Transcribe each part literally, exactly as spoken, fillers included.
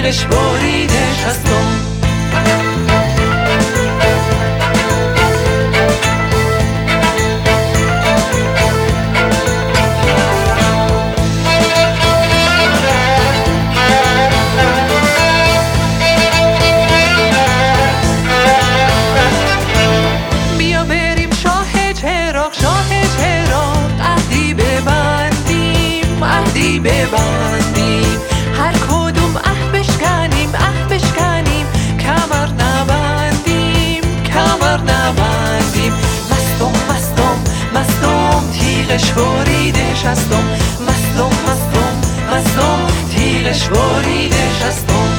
تیغش بریده شستم. ببندیم هر کدوم اه بشکنیم اه بشکنیم کمر نبندیم کمر نبندیم. مستم مستم مستم تیغش بریده شستم. مستم مستم مستم تیغش بریده شستم.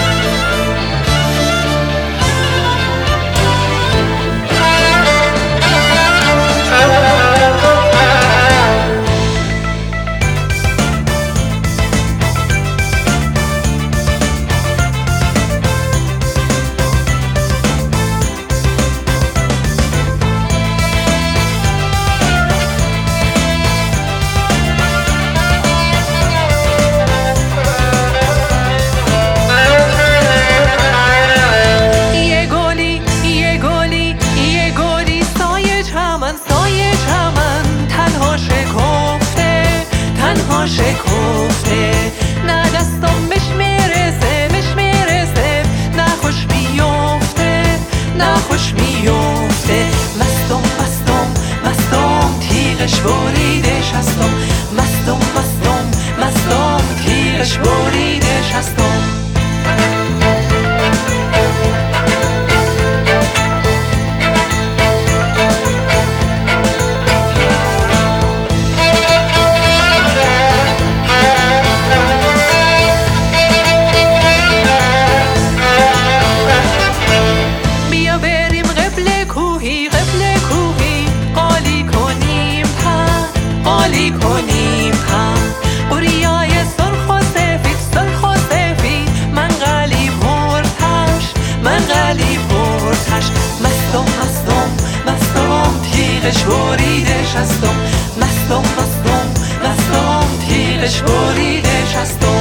شکفته نه دستم بهش میرسه بهش میرسه نه خوش میفته نه خوش میفته. مستم مستم مستم تیغش بریده شستم. مستم مستم مستم تیغش بریده شستم. کنیم هم قریای سرخ و سفید سرخ و سفید من قلی پرتش من قلی پرتش. مستم مستم مستم تیغش بریده شستم. مستم مستم مستم تیغش بریده شستم.